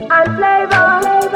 and flavor.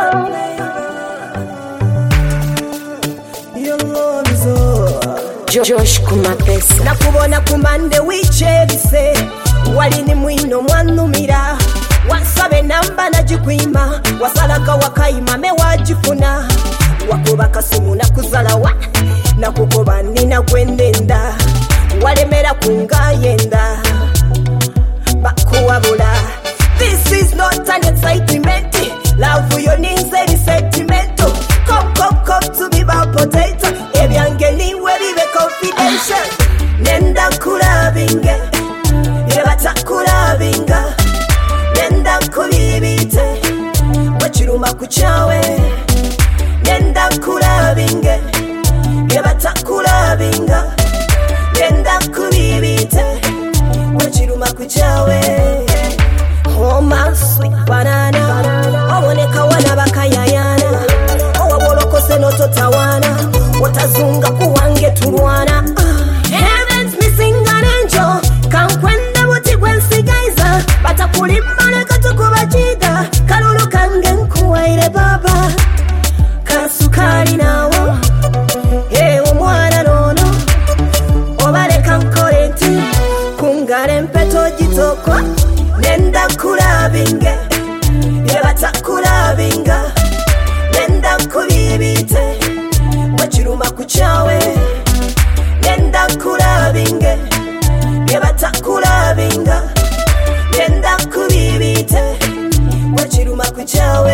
Your love is all. Josh Kumapesa. Nakubona kumande wichebise. Walini mwino mwanumira. Wasabe namba najikwima. Wasalaka wakaima mewajifuna. Wakuba kasimu na kuzalawa. Nakukoba nina kwendenda. Walemera kungayenda. Bakuwabula. This is not an excitement. Love your needs and sentimental. Come to be my potato. Ebyange we be confidential. Nenda kulabinge. Yebata kulabinga. Nenda kulibite. Wachiruma kuchawe. Nenda kulabinge. Yebata kulabinga. Nenda kulibite. Wachiruma kuchawe. Oh my sweet banana. Owoneka wana bakayayana. Owawolokose nototawana. Watazunga kuwange turwana. Heaven's missing an angel. Kankwenda buti gwensigaiza. Batakulimba katukubachiga. Kalulu kange nkuwaire baba. Kasukari nawo. Omwana nono. Obale kankoreti. Kungare mpeto jitoko. Nenda kulabinge. Yebata kulabinga. Nenda kulibite. Wachiruma kuchawe. Nenda kulabinge. Yebata kulabinga. Nenda kulibite. Wachiruma kuchawe.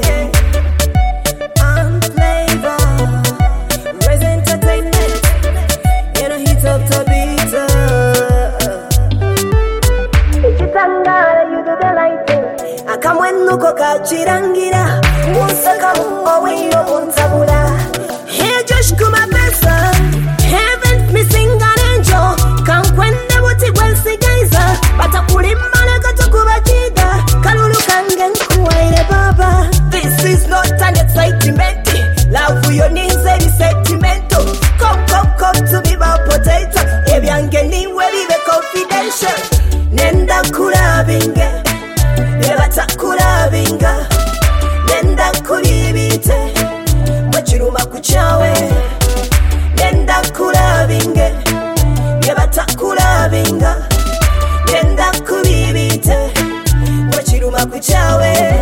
I'm flavor. Raise entertainment. You know hit up to beat Chitangara, you do the lighting. Akamwenuko kachirangira. Unsaka owiro unsabula. Hey Josh Kumapesa. Heaven's missing an angel. Kankwenda buti gwensigaiza. Batakulimba katukubachiga. Kalulu kange nkuwaire baba. This is not an excitement. Love for your needs and sentimental. Come to be my potato. Ebyange we be confidential. Nenda kulabinge. Yebata kulabinga. Nenda kulibite. Wachiruma kuchawe. Nenda kulabinge. Yebata kulabinga. Nenda kulibite. Wachiruma kuchawe.